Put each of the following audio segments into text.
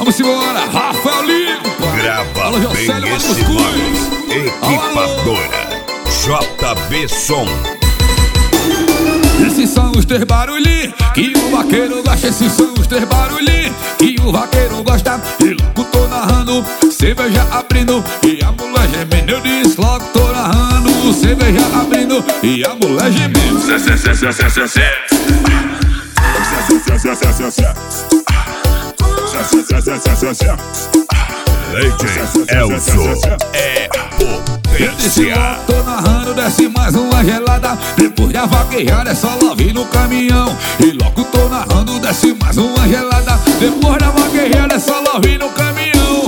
Vamos embora, Rafael Lima. Grava Alô, bem Jocélio, esse Marcos nome. Equipadora JB Som. Esses são os três barulhinhos que o vaqueiro gosta. Esses são os três barulhinhos que o vaqueiro gosta. E logo tô narrando, cerveja abrindo e a mulher gemendo. Eu disse logo tô narrando, cerveja abrindo e a mulher gemendo. DJ Elzo é potência. Tô narrando, desce mais uma gelada. Depois da vaquejada é só love no caminhão. E logo tô narrando, desce mais uma gelada. Depois da vaquejada é só love no caminhão.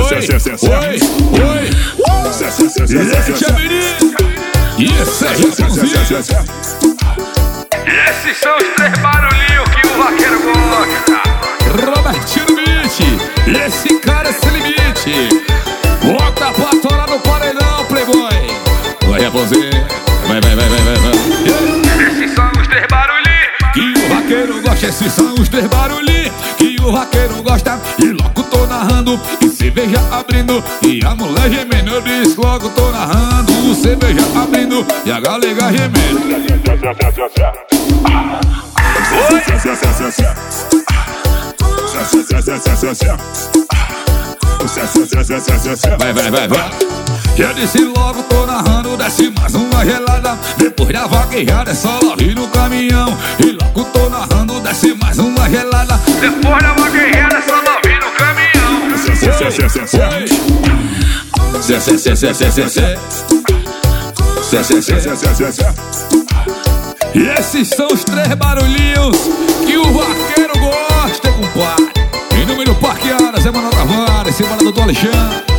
Oi. Deixa menino. E esse é Joãozinho. Esses são os três barulhinhos que o vaqueiro gosta. Robertinho Beat, esse cara é sem limite. Bota pra torar no paredão, playboy. Vai, Raposinho. Vai. Esses são os três barulhinhos Que o vaqueiro gosta, esses são os três barulhinhos que o vaqueiro gosta. E logo tô narrando, e cerveja abrindo e a mulher gemendo. Eu disse logo tô narrando, cerveja abrindo e a galega gemendo. Vai. Já disse logo, tô narrando, desce mais uma gelada. Depois da vaquejada é só love no caminhão. E logo tô narrando, desce mais uma gelada. Depois da vaquejada é só love no caminhão. E esses são os três barulhinhos que o vaqueiro gosta, compadre. Em nome do Parque Aras, é Manoel Tavares, semana do Alexandre.